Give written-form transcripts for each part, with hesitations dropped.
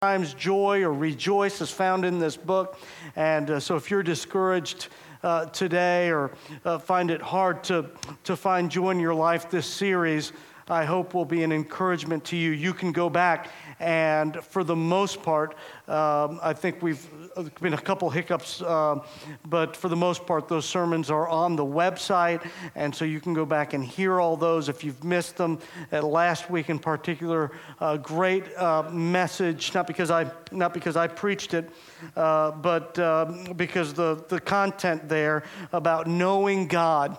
times joy or rejoice is found in this book. And so if you're discouraged today or find it hard to find joy in your life, this series, I hope, will be an encouragement to you. You can go back and for the most part, I think we've been a couple hiccups, but for the most part, those sermons are on the website, and so you can go back and hear all those if you've missed them. Last week in particular, a great message, not because I preached it, but because the content there about knowing God,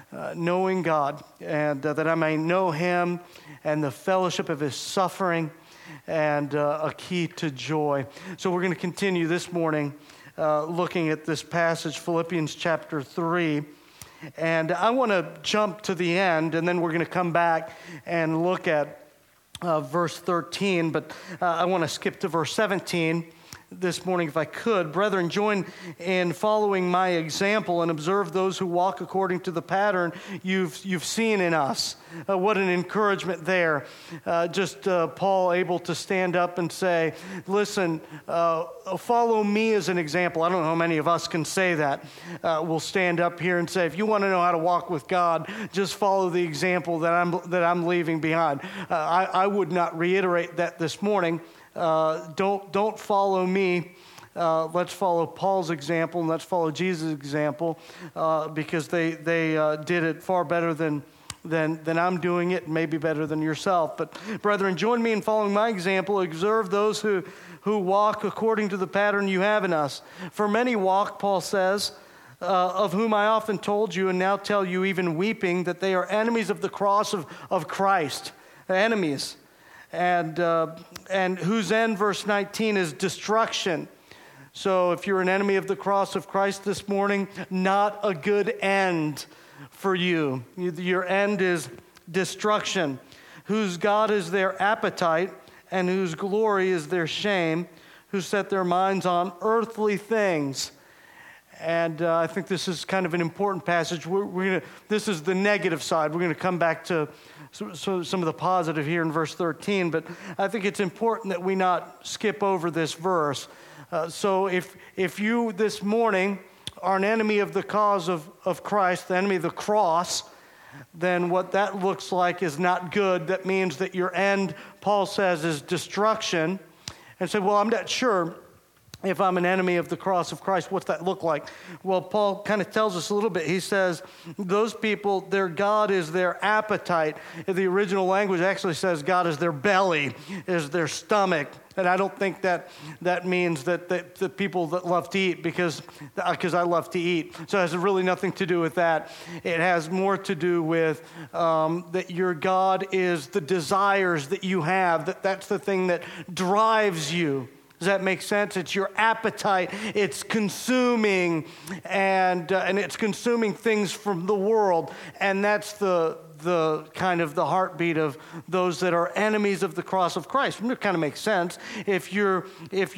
and that I may know Him and the fellowship of His suffering, and a key to joy. So we're going to continue this morning looking at this passage, Philippians chapter 3. And I want to jump to the end, and then we're going to come back and look at verse 13. But I want to skip to verse 17 this morning if I could. Brethren, join in following my example and observe those who walk according to the pattern you've seen in us. What an encouragement there. Paul able to stand up and say, listen, follow me as an example. I don't know how many of us can say that. We'll stand up here and say, if you want to know how to walk with God, just follow the example that I'm leaving behind. I would not reiterate that this morning. Don't follow me. Let's follow Paul's example, and let's follow Jesus' example, because they did it far better than I'm doing it, maybe better than yourself. But brethren, join me in following my example. Observe those who walk according to the pattern you have in us. For many walk, Paul says, of whom I often told you and now tell you even weeping, that they are enemies of the cross of Christ. Enemies. And whose end, verse 19, is destruction. So if you're an enemy of the cross of Christ this morning, not a good end for you. Your end is destruction. Whose God is their appetite, and whose glory is their shame, who set their minds on earthly things. And I think this is kind of an important passage. This is the negative side. We're going to come back to some of the positive here in verse 13, but I think it's important that we not skip over this verse. So if you this morning are an enemy of the cause of Christ, the enemy of the cross, then what that looks like is not good. That means that your end, Paul says, is destruction. And say, well, I'm not sure if I'm an enemy of the cross of Christ, what's that look like? Well, Paul kind of tells us a little bit. He says, those people, their God is their appetite. The original language actually says God is their belly, is their stomach. And I don't think that means that the people that love to eat, because I love to eat. So it has really nothing to do with that. It has more to do with that your God is the desires that you have, that's the thing that drives you. Does that make sense? It's your appetite. It's consuming, and it's consuming things from the world, and that's the kind of the heartbeat of those that are enemies of the cross of Christ. It kind of makes sense. If you're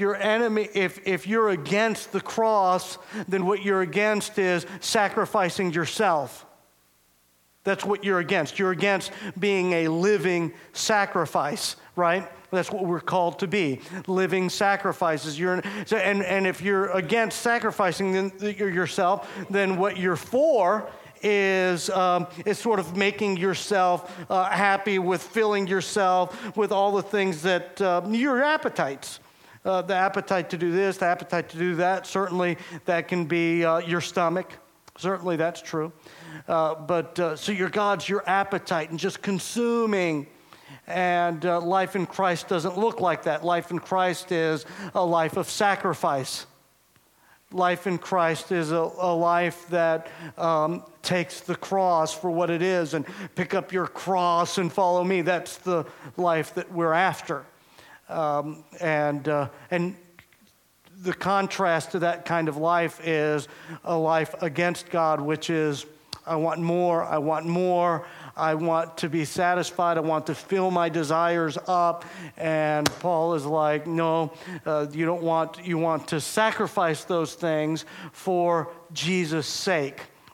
against the cross, then what you're against is sacrificing yourself. That's what you're against. You're against being a living sacrifice, right? That's what we're called to be, living sacrifices. And if you're against sacrificing yourself, then what you're for is sort of making yourself happy with filling yourself with all the things that your appetites. The appetite to do this, the appetite to do that. Certainly that can be your stomach. Certainly that's true. So your God's your appetite and just consuming. And life in Christ doesn't look like that. Life in Christ is a life of sacrifice. Life in Christ is a life that takes the cross for what it is and pick up your cross and follow me. That's the life that we're after. And the contrast to that kind of life is a life against God, which is, I want more, I want more. I want to be satisfied. I want to fill my desires up. And Paul is like, no, you want to sacrifice those things for Jesus' sake.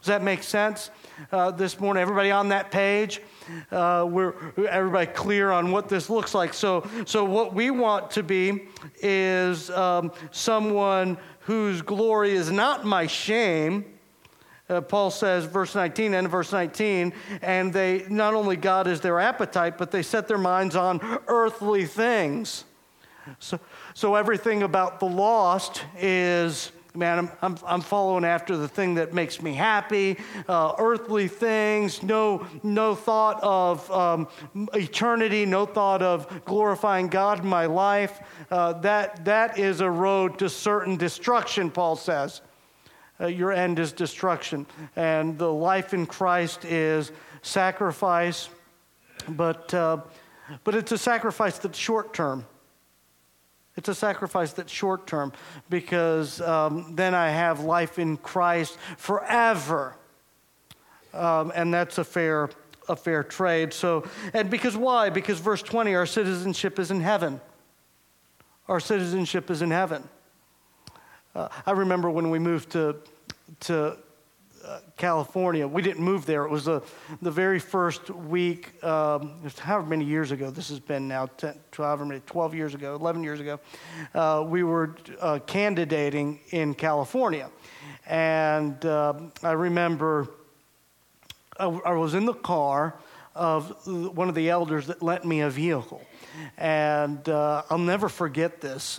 Does that make sense this morning? Everybody on that page? Everybody clear on what this looks like? So what we want to be is someone whose glory is not my shame. Paul says, verse 19, end of verse 19, and they, not only God is their appetite, but they set their minds on earthly things. So everything about the lost is, man, I'm following after the thing that makes me happy, earthly things, no thought of eternity, no thought of glorifying God in my life. That is a road to certain destruction, Paul says. Your end is destruction. And the life in Christ is sacrifice, but it's a sacrifice that's short term. It's a sacrifice that's short term because then I have life in Christ forever. And that's a fair trade. So, and because why? Because verse 20, our citizenship is in heaven. Our citizenship is in heaven. I remember when we moved to California. We didn't move there. It was the very first week, however many years ago this has been now, 12 years ago, 11 years ago, we were candidating in California. And I remember I was in the car of one of the elders that lent me a vehicle. And I'll never forget this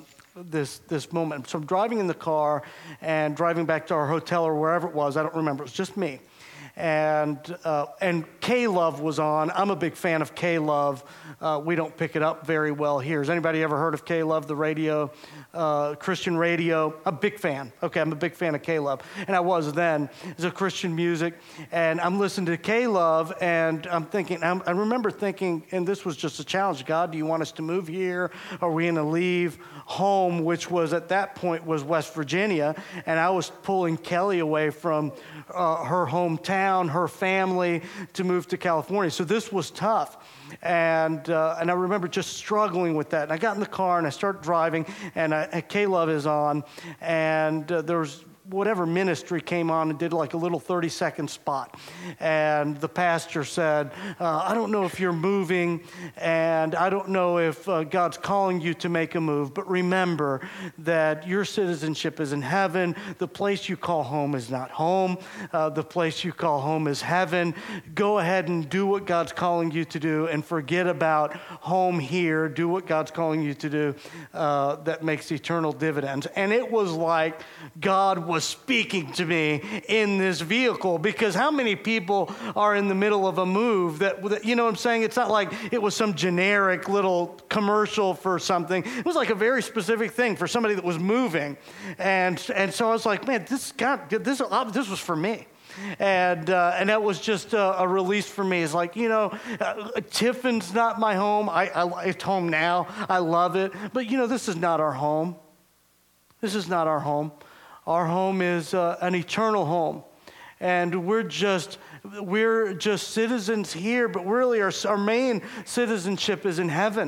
moment. So I'm driving in the car and driving back to our hotel or wherever it was. I don't remember. It was just me. And K-Love was on. I'm a big fan of K-Love. We don't pick it up very well here. Has anybody ever heard of K-Love, the radio, Christian radio? I'm a big fan. Okay, I'm a big fan of K-Love. And I was then. It's a Christian music. And I'm listening to K-Love, and I'm thinking, I remember thinking, and this was just a challenge, God, do you want us to move here? Are we going to leave home, which was at that point was West Virginia? And I was pulling Kelly away from her hometown, her family, to move to California. So this was tough. And I remember just struggling with that. And I got in the car and I started driving, and K-Love is on, and there was whatever ministry came on and did like a little 30-second spot. And the pastor said, I don't know if you're moving, and I don't know if God's calling you to make a move, but remember that your citizenship is in heaven. The place you call home is not home. The place you call home is heaven. Go ahead and do what God's calling you to do and forget about home here. Do what God's calling you to do that makes eternal dividends. And it was like God was speaking to me in this vehicle, because how many people are in the middle of a move that you know what I'm saying? It's not like it was some generic little commercial for something. It was like a very specific thing for somebody that was moving. And so I was like, man, this was for me. And that was just a release for me. It's like, Tiffin's not my home. It's home now. I love it. But, this is not our home. This is not our home. Our home is an eternal home. And we're just citizens here, but really our main citizenship is in heaven.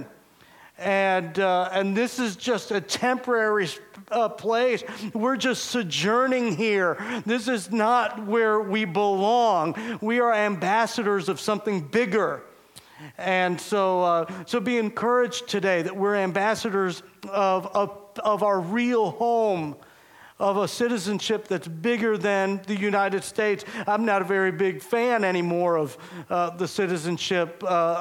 And this is just a temporary place. We're just sojourning here. This is not where we belong. We are ambassadors of something bigger. And so be encouraged today that we're ambassadors of our real home, of a citizenship that's bigger than the United States. I'm not a very big fan anymore of the citizenship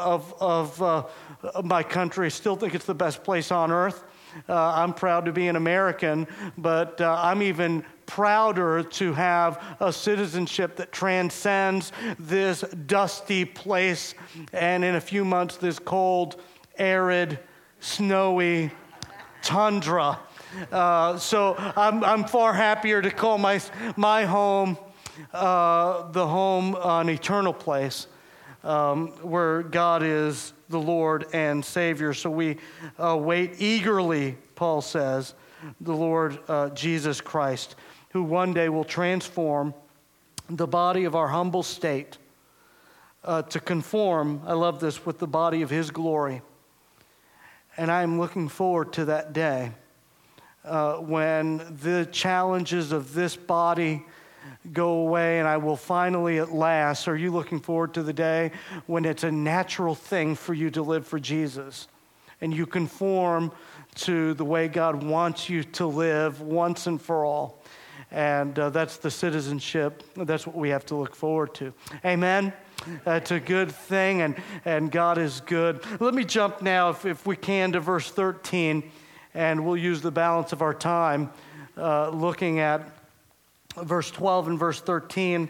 of my country. Still think it's the best place on earth. I'm proud to be an American, but I'm even prouder to have a citizenship that transcends this dusty place, and in a few months, this cold, arid, snowy tundra. So I'm far happier to call my home the home, an eternal place where God is the Lord and Savior. So we wait eagerly, Paul says, the Lord Jesus Christ, who one day will transform the body of our humble state to conform, I love this, with the body of His glory. And I am looking forward to that day when the challenges of this body go away and I will finally at last. Are you looking forward to the day when it's a natural thing for you to live for Jesus and you conform to the way God wants you to live once and for all? And that's the citizenship. That's what we have to look forward to. Amen? It's a good thing, and God is good. Let me jump now, if we can, to verse 13, and we'll use the balance of our time looking at verse 12 and verse 13,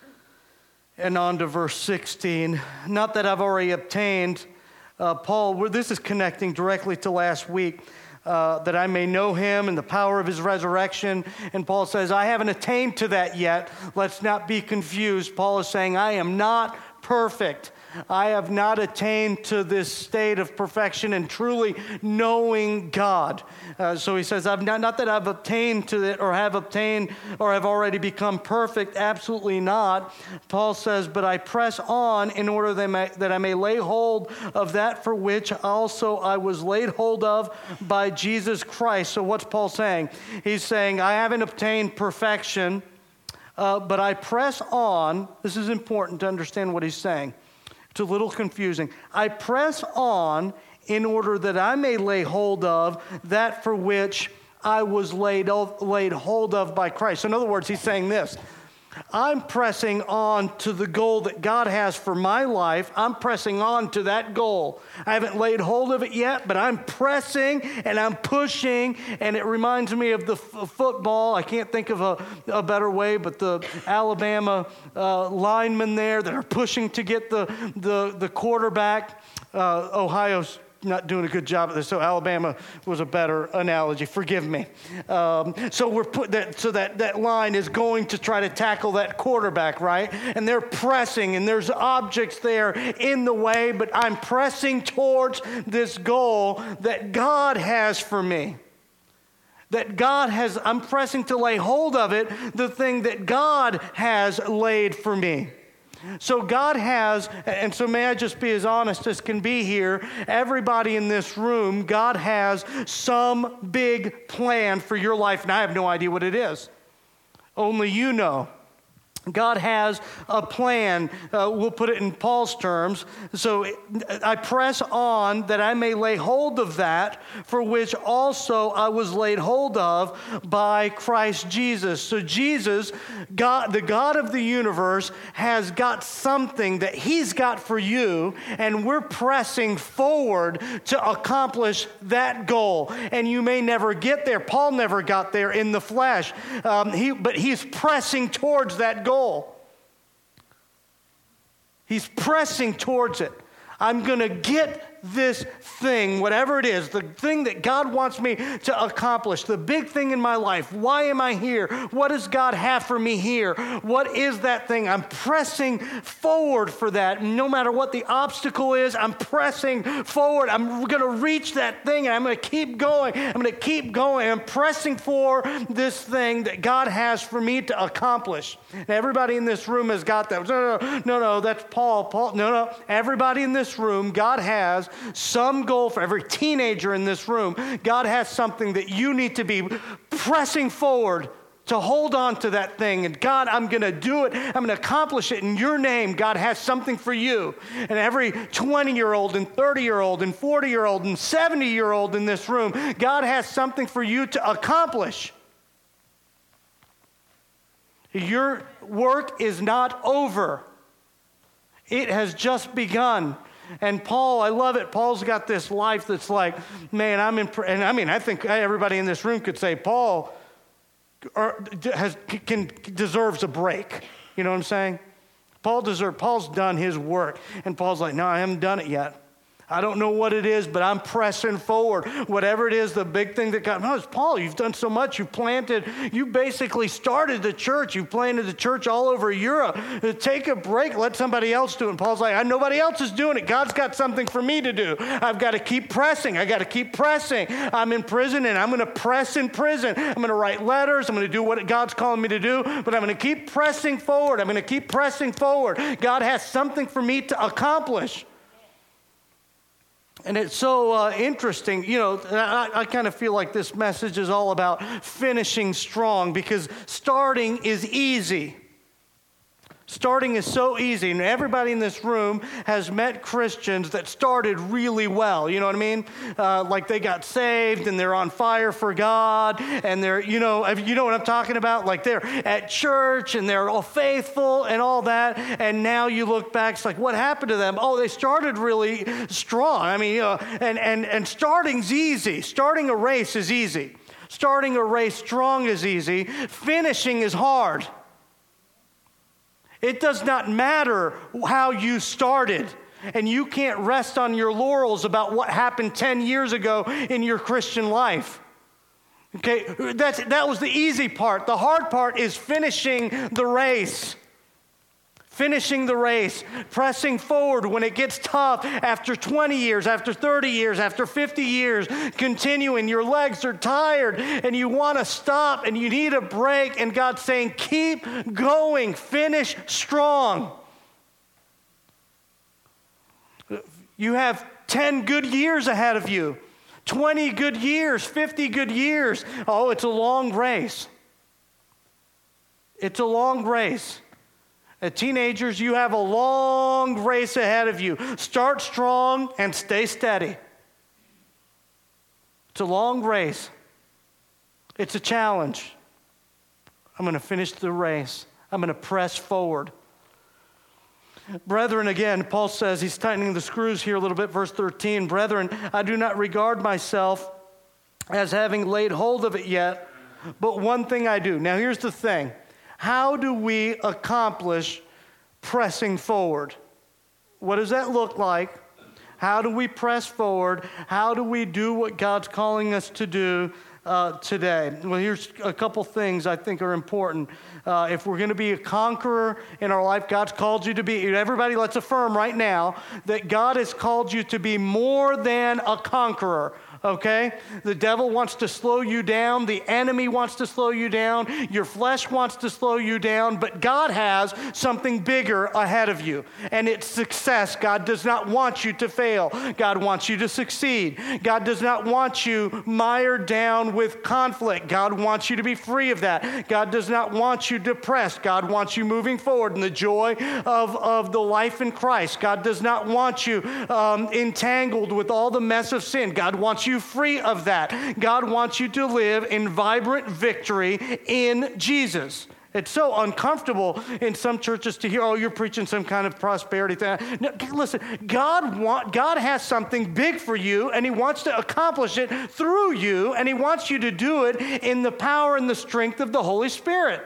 and on to verse 16. Not that I've already obtained, Paul, this is connecting directly to last week, that I may know him and the power of his resurrection. And Paul says, I haven't attained to that yet. Let's not be confused. Paul is saying, I am not perfect. I have not attained to this state of perfection and truly knowing God. So he says, not that I've obtained to it or have obtained or have already become perfect. Absolutely not. Paul says, but I press on in order that I may lay hold of that for which also I was laid hold of by Jesus Christ. So what's Paul saying? He's saying, I haven't obtained perfection, but I press on. This is important to understand what he's saying. It's a little confusing. I press on in order that I may lay hold of that for which I was laid hold of by Christ. So in other words, he's saying this. I'm pressing on to the goal that God has for my life. I'm pressing on to that goal. I haven't laid hold of it yet, but I'm pressing and I'm pushing. And it reminds me of the football. I can't think of a better way, but the Alabama linemen there that are pushing to get the quarterback. Ohio's not doing a good job at this, so Alabama was a better analogy. Forgive me. So we're that line is going to try to tackle that quarterback, right? And they're pressing, and there's objects there in the way, but I'm pressing towards this goal that God has for me. I'm pressing to lay hold of it, the thing that God has laid for me. So God has, and so may I just be as honest as can be here, everybody in this room, God has some big plan for your life, and I have no idea what it is. Only you know. God has a plan. We'll put it in Paul's terms. So I press on that I may lay hold of that for which also I was laid hold of by Christ Jesus. So Jesus, God, the God of the universe, has got something that he's got for you, and we're pressing forward to accomplish that goal. And you may never get there. Paul never got there in the flesh, but he's pressing towards that goal. He's pressing towards it. I'm going to get this thing, whatever it is, the thing that God wants me to accomplish, the big thing in my life. Why am I here? What does God have for me here? What is that thing? I'm pressing forward for that. No matter what the obstacle is, I'm pressing forward. I'm going to reach that thing, and I'm going to keep going. I'm going to keep going. I'm pressing for this thing that God has for me to accomplish. And everybody in this room has got that. No, that's Paul. No. Everybody in this room, God has some goal for every teenager in this room. God has something that you need to be pressing forward to hold on to that thing. And God, I'm going to do it. I'm going to accomplish it in your name. God has something for you. And every 20-year-old and 30-year-old and 40-year-old and 70-year-old in this room, God has something for you to accomplish. Your work is not over. It has just begun. And Paul, I love it. Paul's got this life that's like, man, I think everybody in this room could say Paul deserves a break. You know what I'm saying? Paul's done his work. And Paul's like, no, I haven't done it yet. I don't know what it is, but I'm pressing forward. Whatever it is, the big thing that God, no, it's Paul, you've done so much. You basically started the church. You planted the church all over Europe. Take a break. Let somebody else do it. And Paul's like, nobody else is doing it. God's got something for me to do. I've got to keep pressing. I got to keep pressing. I'm in prison, and I'm going to press in prison. I'm going to write letters. I'm going to do what God's calling me to do, but I'm going to keep pressing forward. I'm going to keep pressing forward. God has something for me to accomplish. And it's so interesting, I kind of feel like this message is all about finishing strong, because starting is easy. Starting is so easy, and everybody in this room has met Christians that started really well, you know what I mean? Like they got saved, and they're on fire for God, and they're, you know what I'm talking about? Like they're at church, and they're all faithful and all that, and now you look back, it's like, what happened to them? Oh, they started really strong. I mean, and starting's easy. Starting a race is easy. Starting a race strong is easy. Finishing is hard. It does not matter how you started, and you can't rest on your laurels about what happened 10 years ago in your Christian life. Okay, that was the easy part. The hard part is finishing the race. Finishing the race, pressing forward when it gets tough after 20 years, after 30 years, after 50 years, continuing. Your legs are tired and you want to stop and you need a break, and God's saying, keep going, finish strong. You have 10 good years ahead of you, 20 good years, 50 good years. Oh, it's a long race. It's a long race. Teenagers, you have a long race ahead of you. Start strong and stay steady. It's a long race. It's a challenge. I'm going to finish the race. I'm going to press forward. Brethren, again, Paul says, he's tightening the screws here a little bit, verse 13. Brethren, I do not regard myself as having laid hold of it yet, but one thing I do. Now, here's the thing. How do we accomplish pressing forward? What does that look like? How do we press forward? How do we do what God's calling us to do today? Well, here's a couple things I think are important. If we're going to be a conqueror in our life, God's called you to be. Everybody, let's affirm right now that God has called you to be more than a conqueror. Okay? The devil wants to slow you down. The enemy wants to slow you down. Your flesh wants to slow you down. But God has something bigger ahead of you. And it's success. God does not want you to fail. God wants you to succeed. God does not want you mired down with conflict. God wants you to be free of that. God does not want you depressed. God wants you moving forward in the joy of the life in Christ. God does not want you entangled with all the mess of sin. God wants you free of that. God wants you to live in vibrant victory in Jesus. It's so uncomfortable in some churches to hear, oh, you're preaching some kind of prosperity thing. No, listen, God has something big for you, and he wants to accomplish it through you, and he wants you to do it in the power and the strength of the Holy Spirit.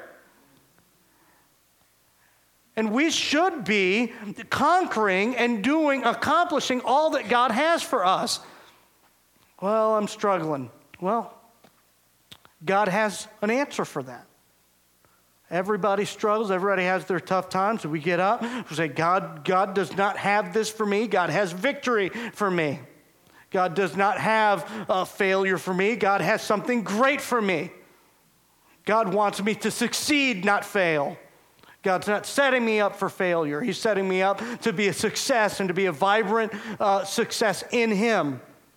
And we should be conquering and accomplishing all that God has for us. Well, I'm struggling. Well, God has an answer for that. Everybody struggles. Everybody has their tough times. So we get up. We say, God does not have this for me. God has victory for me. God does not have a failure for me. God has something great for me. God wants me to succeed, not fail. God's not setting me up for failure. He's setting me up to be a success and to be a vibrant success in him.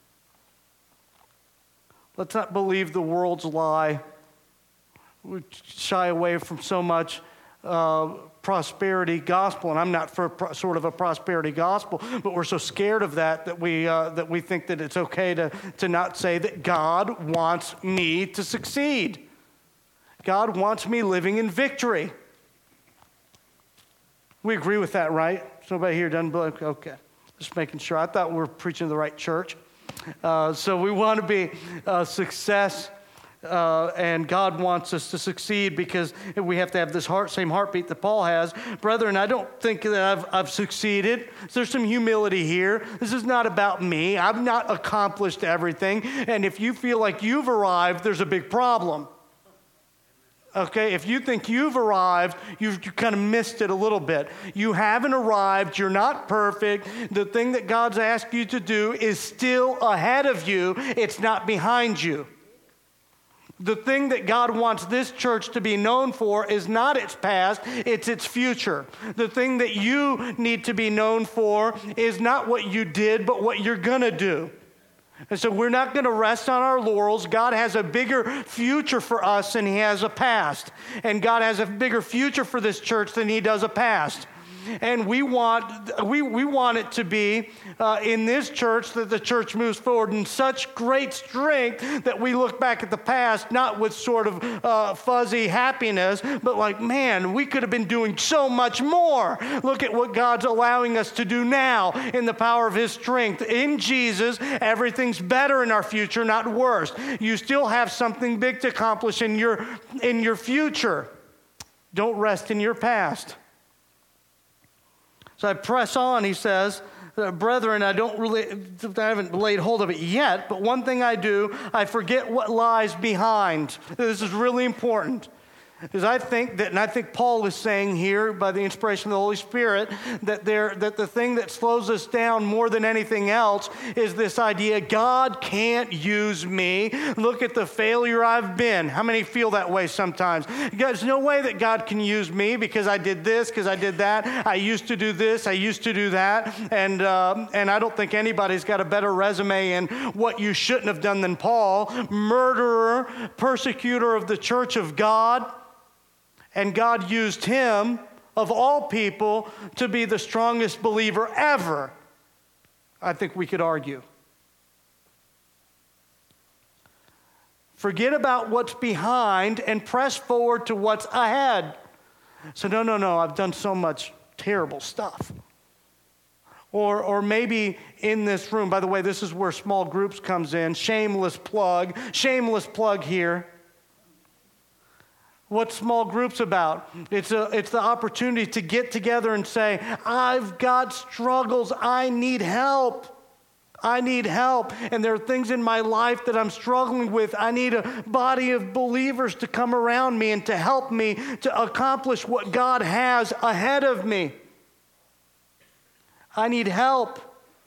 Let's not believe the world's lie. We shy away from so much prosperity gospel, and I'm not for sort of a prosperity gospel, but we're so scared of that we think that it's okay to not say that God wants me to succeed. God wants me living in victory. We agree with that, right? Somebody here doesn't believe? Okay, just making sure. I thought we were preaching to the right church. So we want to be a success, and God wants us to succeed because we have to have this same heartbeat that Paul has. Brethren, I don't think that I've succeeded. There's some humility here. This is not about me. I've not accomplished everything. And if you feel like you've arrived, there's a big problem. Okay, if you think you've arrived, you've kind of missed it a little bit. You haven't arrived. You're not perfect. The thing that God's asked you to do is still ahead of you. It's not behind you. The thing that God wants this church to be known for is not its past, it's its future. The thing that you need to be known for is not what you did, but what you're going to do. And so we're not going to rest on our laurels. God has a bigger future for us than he has a past. And God has a bigger future for this church than he does a past. And we want it to be in this church that the church moves forward in such great strength that we look back at the past, not with sort of fuzzy happiness, but like, man, we could have been doing so much more. Look at what God's allowing us to do now in the power of his strength. In Jesus, everything's better in our future, not worse. You still have something big to accomplish in your future. Don't rest in your past. So I press on, he says, brethren, I haven't laid hold of it yet, but one thing I do, I forget what lies behind. This is really important. Because I think Paul is saying here, by the inspiration of the Holy Spirit, that the thing that slows us down more than anything else is this idea, God can't use me. Look at the failure I've been. How many feel that way sometimes? There's no way that God can use me because I did this, because I did that. I used to do this, I used to do that. And I don't think anybody's got a better resume in what you shouldn't have done than Paul. Murderer, persecutor of the church of God. And God used him, of all people, to be the strongest believer ever. I think we could argue. Forget about what's behind and press forward to what's ahead. So no, I've done so much terrible stuff. Or maybe in this room, by the way, this is where small groups comes in. Shameless plug here. What small groups about? It's the opportunity to get together and say, I've got struggles. I need help. And there are things in my life that I'm struggling with. I need a body of believers to come around me and to help me to accomplish what God has ahead of me. I need help.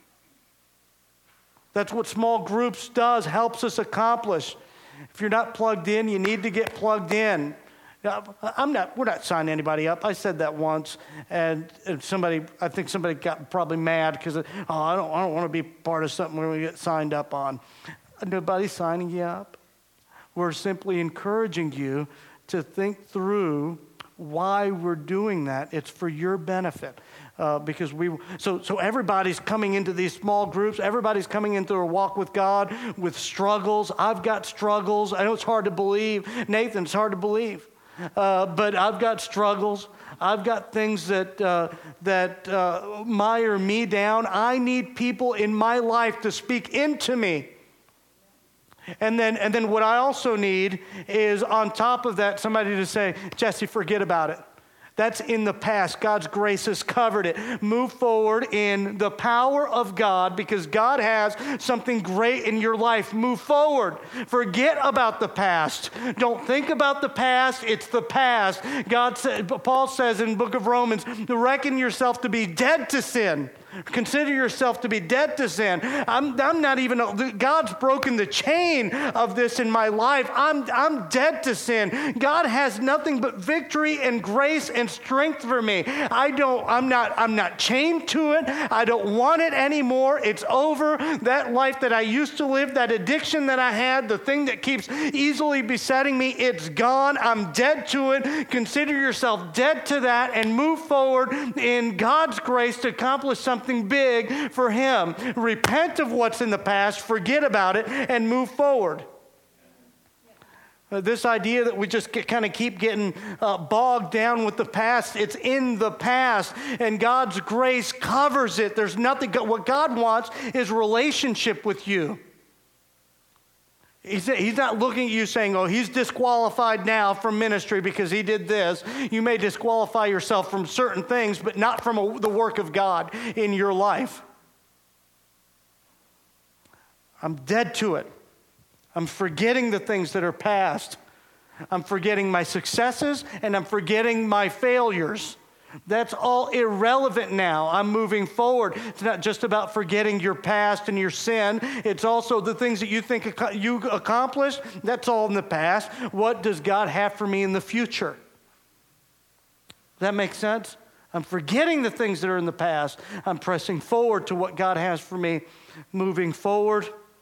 That's what small groups does, helps us accomplish. If you're not plugged in, you need to get plugged in. We're not signing anybody up. I said that once, and I think somebody got probably mad because, I don't want to be part of something we're going to get signed up on. Nobody's signing you up. We're simply encouraging you to think through why we're doing that. It's for your benefit. Because so everybody's coming into these small groups. Everybody's coming into a walk with God with struggles. I've got struggles. I know it's hard to believe. Nathan, it's hard to believe. But I've got struggles. I've got things that mire me down. I need people in my life to speak into me. And then what I also need is, on top of that, somebody to say, Jesse, forget about it. That's in the past. God's grace has covered it. Move forward in the power of God, because God has something great in your life. Move forward. Forget about the past. Don't think about the past. It's the past. Paul says in the book of Romans, to reckon yourself to be dead to sin. Consider yourself to be dead to sin. I'm not even, God's broken the chain of this in my life. I'm dead to sin. God has nothing but victory and grace and strength for me. I'm not chained to it. I don't want it anymore. It's over. That life that I used to live, that addiction that I had, the thing that keeps easily besetting me, it's gone. I'm dead to it. Consider yourself dead to that and move forward in God's grace to accomplish something big for him. Repent of what's in the past, forget about it, and move forward. This idea that we just kind of keep getting bogged down with the past, it's in the past, and God's grace covers it. There's nothing. What God wants is relationship with you. He's not looking at you saying, oh, he's disqualified now from ministry because he did this. You may disqualify yourself from certain things, but not from the work of God in your life. I'm dead to it. I'm forgetting the things that are past. I'm forgetting my successes, and I'm forgetting my failures. That's all irrelevant now. I'm moving forward. It's not just about forgetting your past and your sin. It's also the things that you think you accomplished. That's all in the past. What does God have for me in the future? Does that make sense? I'm forgetting the things that are in the past. I'm pressing forward to what God has for me moving forward.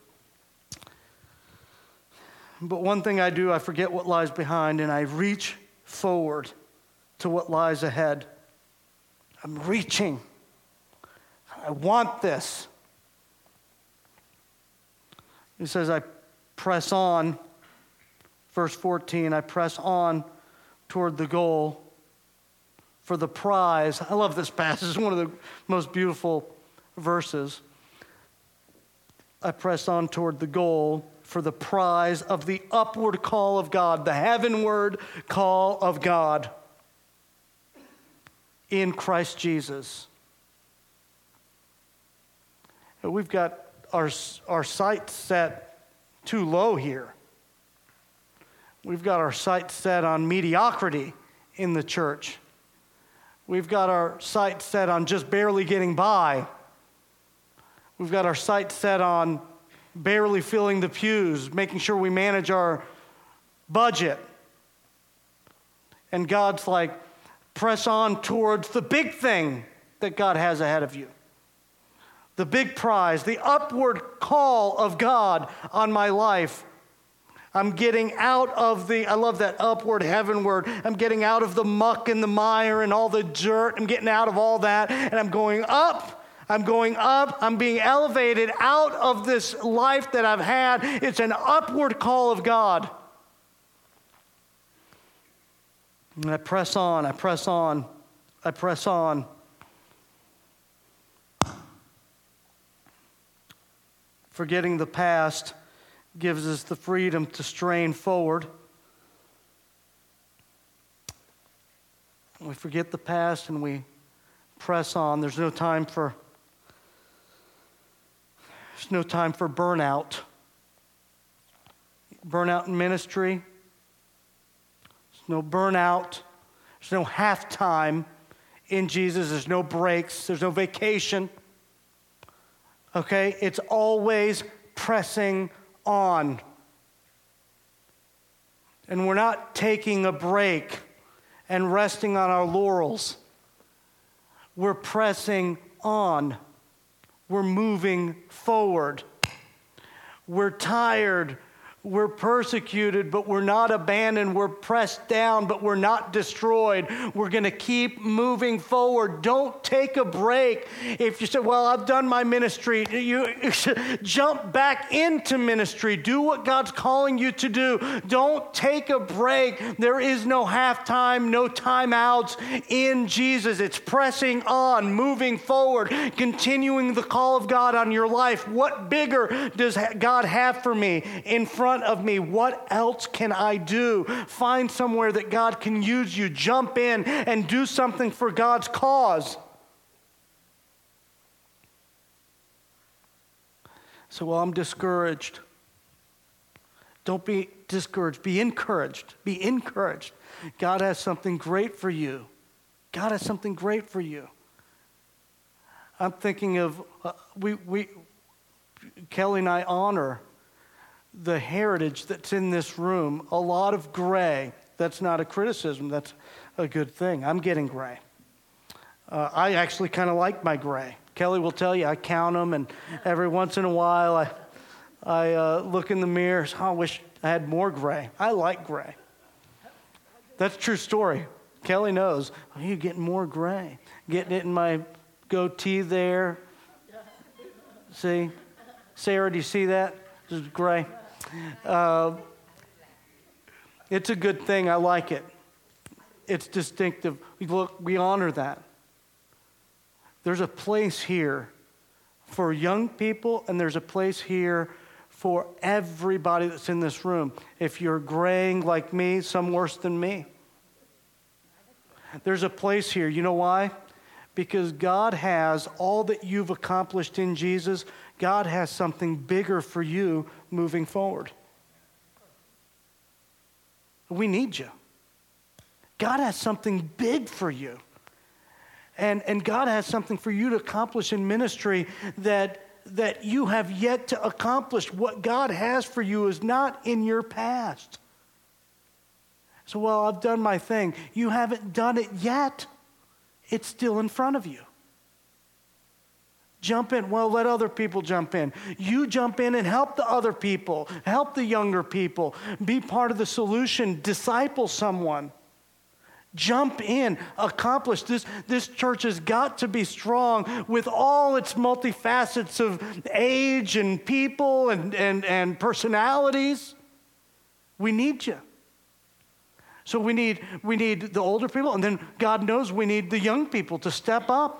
But one thing I do, I forget what lies behind and I reach forward to what lies ahead. I'm reaching. I want this. He says, I press on. Verse 14, I press on toward the goal for the prize. I love this passage. It's one of the most beautiful verses. I press on toward the goal for the prize of the upward call of God, the heavenward call of God in Christ Jesus. We've got our sights set too low here. We've got our sights set on mediocrity in the church. We've got our sights set on just barely getting by. We've got our sights set on barely filling the pews, making sure we manage our budget. And God's like, press on towards the big thing that God has ahead of you. The big prize, the upward call of God on my life. I'm getting out of I love that upward, heavenward. I'm getting out of the muck and the mire and all the dirt. I'm getting out of all that, and I'm going up. I'm going up. I'm being elevated out of this life that I've had. It's an upward call of God. And I press on, I press on, I press on. Forgetting the past gives us the freedom to strain forward. We forget the past and we press on. There's no time for burnout. Burnout in ministry. There's no burnout. There's no halftime in Jesus. There's no breaks. There's no vacation. Okay? It's always pressing on. And we're not taking a break and resting on our laurels. We're pressing on. We're moving forward. We're tired. We're persecuted, but we're not abandoned. We're pressed down, but we're not destroyed. We're going to keep moving forward. Don't take a break. If you say, well, I've done my ministry, you should jump back into ministry. Do what God's calling you to do. Don't take a break. There is no halftime, no timeouts in Jesus. It's pressing on, moving forward, continuing the call of God on your life. What bigger does God have for me in front of me? What else can I do? Find somewhere that God can use you. Jump in and do something for God's cause. So, well, I'm discouraged. Don't be discouraged. Be encouraged. Be encouraged. God has something great for you. God has something great for you. I'm thinking of, Kelly and I honor the heritage that's in this room. A lot of gray. That's not a criticism. That's a good thing. I'm getting gray. I actually kind of like my gray. Kelly will tell you, I count them, and every once in a while I look in the mirror. Oh, I wish I had more gray. I like gray. That's a true story. Kelly knows. Oh, you're getting more gray. Getting it in my goatee there. See? Sarah, do you see that? This is gray. It's a good thing. I like it. It's distinctive. Look, we honor that. There's a place here for young people, and there's a place here for everybody that's in this room. If you're graying like me, some worse than me. There's a place here. You know why? Because God has all that you've accomplished in Jesus. God has something bigger for you moving forward. We need you. God has something big for you. And God has something for you to accomplish in ministry that you have yet to accomplish. What God has for you is not in your past. So, well, I've done my thing. You haven't done it yet. It's still in front of you. Jump in. Well, let other people jump in. You jump in and help the other people. Help the younger people. Be part of the solution. Disciple someone. Jump in. Accomplish this. This church has got to be strong with all its multifacets of age and people and personalities. We need you. So we need the older people, and then God knows we need the young people to step up.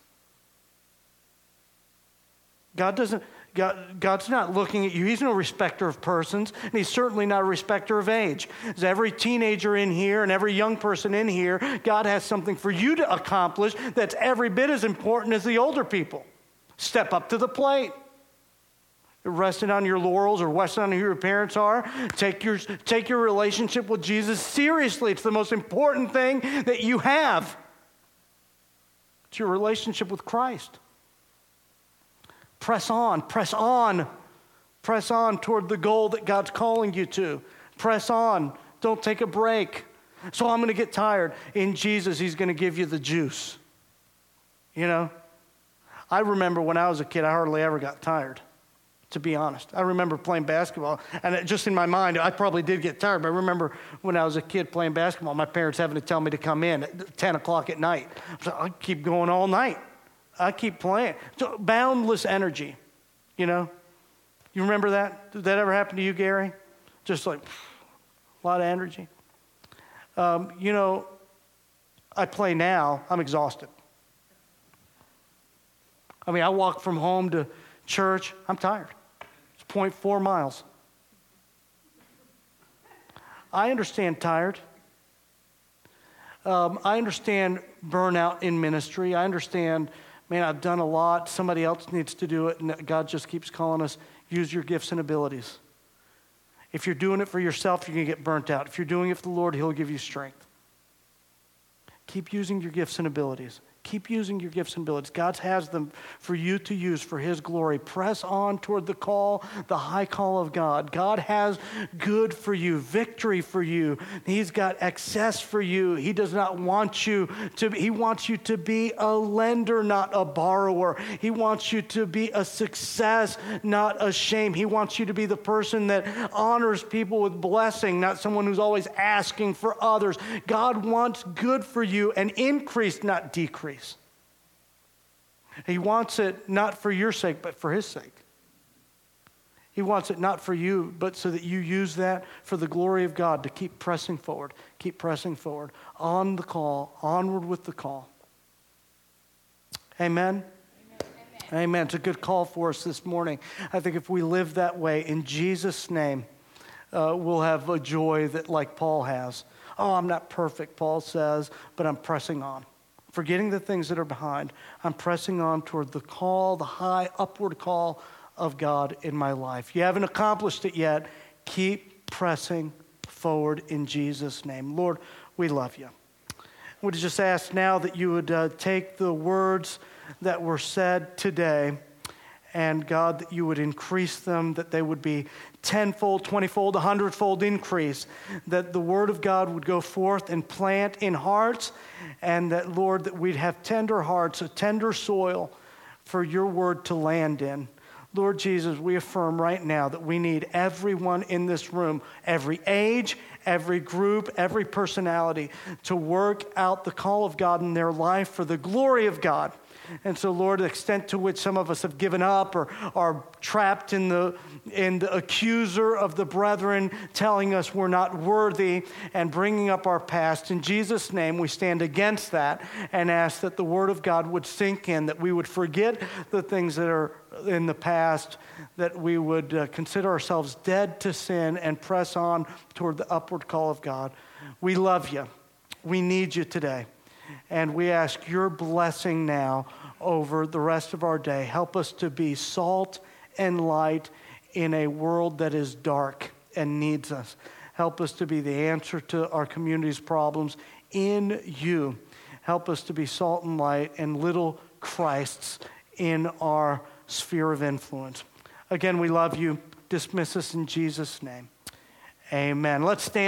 God's not looking at you. He's no respecter of persons, and he's certainly not a respecter of age. As every teenager in here and every young person in here, God has something for you to accomplish that's every bit as important as the older people. Step up to the plate. Resting on your laurels or resting on who your parents are. Take your relationship with Jesus seriously. It's the most important thing that you have. It's your relationship with Christ. Press on toward the goal that God's calling you to. Press on. Don't take a break. So I'm going to get tired. In Jesus, he's going to give you the juice. You know? I remember when I was a kid, I hardly ever got tired, to be honest. I remember playing basketball, and just in my mind, I probably did get tired, but I remember when I was a kid playing basketball, my parents having to tell me to come in at 10 o'clock at night. So I keep going all night. I keep playing. So boundless energy, you know? You remember that? Did that ever happen to you, Gary? Just like a lot of energy. You know, I play now. I'm exhausted. I mean, I walk from home to church. I'm tired. It's 0.4 miles. I understand tired. I understand burnout in ministry. I understand, man, I've done a lot. Somebody else needs to do it. And God just keeps calling us, use your gifts and abilities. If you're doing it for yourself, you're going to get burnt out. If you're doing it for the Lord, he'll give you strength. Keep using your gifts and abilities. Keep using your gifts and abilities. God has them for you to use for his glory. Press on toward the call, the high call of God. God has good for you, victory for you. He's got excess for you. He does not want you to, he wants you to be a lender, not a borrower. He wants you to be a success, not a shame. He wants you to be the person that honors people with blessing, not someone who's always asking for others. God wants good for you and increase, not decrease. He wants it not for your sake, but for his sake. He wants it not for you, but so that you use that for the glory of God to keep pressing forward, on the call, onward with the call. Amen? Amen. It's a good call for us this morning. I think if we live that way, in Jesus' name, we'll have a joy that like Paul has. Oh, I'm not perfect, Paul says, but I'm pressing on. Forgetting the things that are behind, I'm pressing on toward the call, the high upward call of God in my life. You haven't accomplished it yet. Keep pressing forward in Jesus' name. Lord, we love you. I would just ask now that you would take the words that were said today, and God, that you would increase them, that they would be tenfold, 20-fold, 100-fold increase, that the word of God would go forth and plant in hearts, and that, Lord, that we'd have tender hearts, a tender soil for your word to land in. Lord Jesus, we affirm right now that we need everyone in this room, every age, every group, every personality, to work out the call of God in their life for the glory of God. And so, Lord, the extent to which some of us have given up or are trapped in the accuser of the brethren telling us we're not worthy and bringing up our past, in Jesus' name we stand against that and ask that the word of God would sink in, that we would forget the things that are in the past, that we would consider ourselves dead to sin and press on toward the upward call of God. We love you. We need you today. And we ask your blessing now over the rest of our day. Help us to be salt and light in a world that is dark and needs us. Help us to be the answer to our community's problems in you. Help us to be salt and light and little Christs in our sphere of influence. Again, we love you. Dismiss us in Jesus' name. Amen. Let's stand.